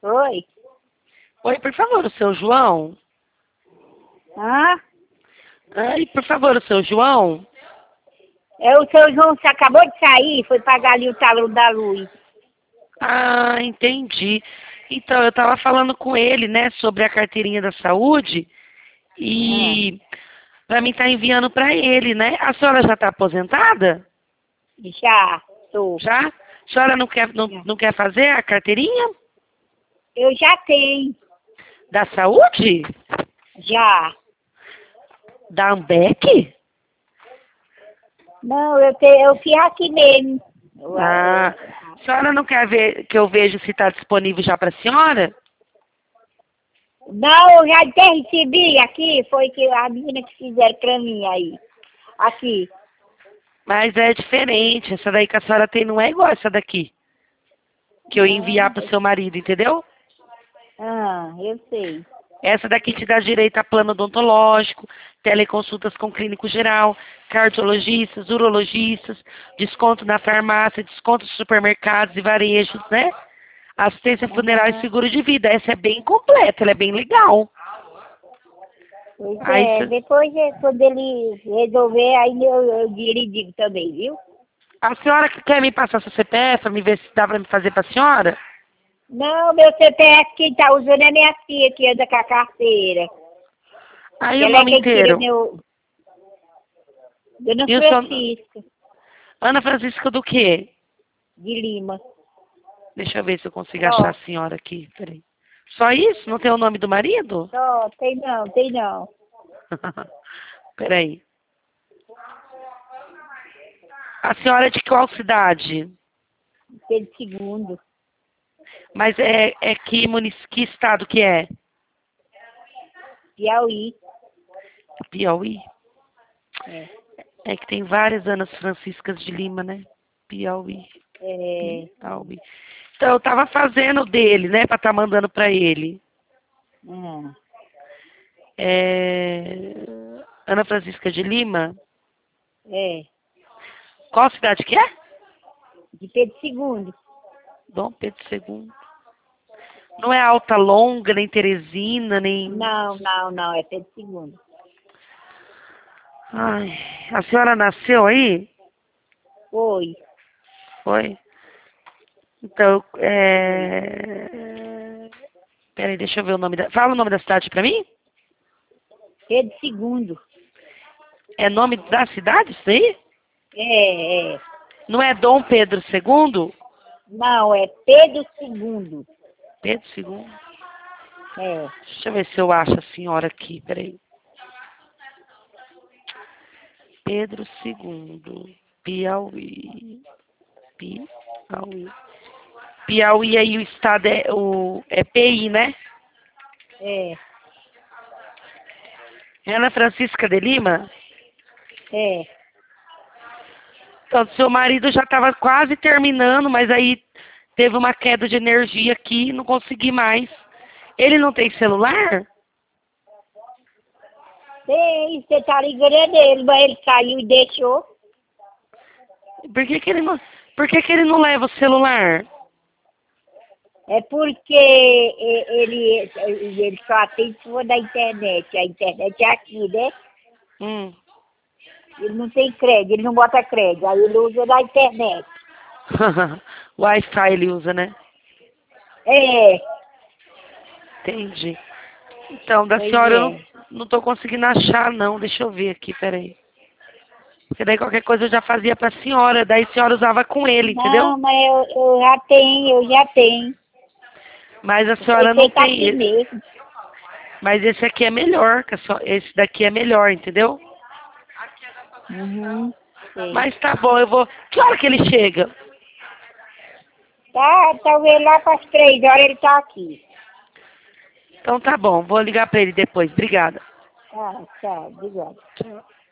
Oi. Oi, por favor, o seu João? Hã? Ai, por favor, o seu João? É o seu João, você acabou de sair, foi pagar ali o talão da luz. Ah, entendi. Então, eu estava falando com ele, né, sobre a carteirinha da saúde Ah, e para mim tá enviando para ele, né? A senhora já está aposentada? já, tô. Já? A senhora Já. não quer fazer a carteirinha Eu já tenho, da saúde? já. Da Ambec? Não, eu fiz aqui mesmo. Ah, a senhora não quer ver que eu vejo se está disponível já para a senhora? Não, eu já até recebi aqui, foi que a menina que fizeram pra mim aí. Aqui. Mas é diferente. Essa daí que a senhora tem não é igual essa daqui. Que eu ia enviar para o seu marido, entendeu? Eu sei. Essa daqui te dá direito a plano odontológico, teleconsultas com clínico geral, cardiologistas, urologistas, desconto na farmácia, desconto nos supermercados e varejos, né? Assistência funeral e Aham. seguro de vida. Essa é bem completa, ela é bem legal. Pois Aí, é, depois quando ele resolver, aí eu digo também, viu? a senhora que quer me passar seu CPF para me ver se dá para me fazer para a senhora? Não, meu CPF quem tá usando é minha tia que anda com a carteira. Aí o Ela é nome quem tira inteiro. meu. Dona E o seu... Francisca, Ana Francisca do quê? de Lima. Deixa eu ver se eu consigo achar Ó, a senhora aqui. Peraí. Só isso? Não tem o nome do marido? ó, tem não, tem não. Peraí. A senhora é de qual cidade? Pedro segundo. Mas é que estado que é? Piauí. Piauí? É, É que tem várias Anas Franciscas de Lima, né? Piauí. é, Piauí. Então, eu tava fazendo dele, né? Pra estar mandando pra ele. hum, É... Ana Francisca de Lima? é, Qual cidade que é? de Pedro segundo. Dom Pedro II. Não é Alta Longa, nem Teresina, nem... Não, não, não, é Pedro segundo. Ai, a senhora nasceu aí? Foi, Foi? Então, foi. Peraí, deixa eu ver o nome da... Fala o nome da cidade pra mim? Pedro segundo. É nome da cidade, isso aí? É. Não é Dom Pedro II? Não, é Pedro segundo. Pedro II? É. Deixa eu ver se eu acho a senhora aqui, peraí. Pedro II, Piauí. Piauí. Piauí aí o estado é PI, né? É, Ana Francisca de Lima? é. Então, seu marido já estava quase terminando, mas aí teve uma queda de energia aqui, não consegui mais. Ele não tem celular? Tem, você tá ligando é dele, mas ele saiu e deixou. Por que que ele não leva o celular? É porque ele só atende se for da internet. A internet é aqui, né? Hum. Ele não tem crédito, ele não bota crédito, aí ele usa da internet. Wi-Fi ele usa, né? É, Entendi. Então, da pois senhora eu é. não tô conseguindo achar, não. Deixa eu ver aqui, peraí. Porque daí qualquer coisa eu já fazia pra senhora, daí a senhora usava com ele, entendeu? Não, mas eu já tenho. Mas a Foi senhora não feito tem aqui esse. mesmo. Mas esse aqui é melhor, esse daqui é melhor, entendeu? Uhum, sei. Mas tá bom, eu vou. Que hora que ele chega? Tá, talvez lá para as 3 horas ele tá aqui. Então tá bom, vou ligar pra ele depois. Obrigada. Tá, obrigado. Tchau.